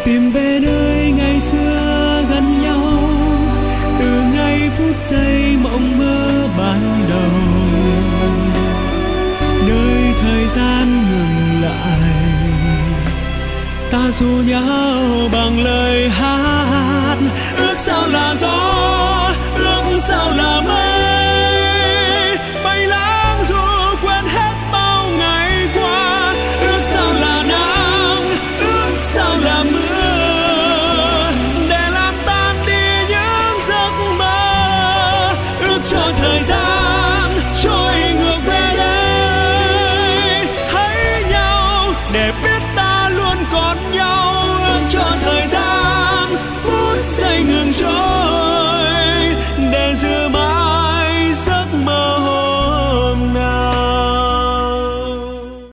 tìm về nơi ngày xưa gần nhau, từ ngày phút giây mộng mơ ban đầu, nơi thời gian ngừng lại, ta ru nhau bằng lời hát. Ước sao là gió, ước sao là mây, bay lãng du quên hết bao ngày qua. Ước sao là nắng, ước sao là mưa, để làm tan đi những giấc mơ. Ước cho thời gian trôi ngược về đây, hãy nhau để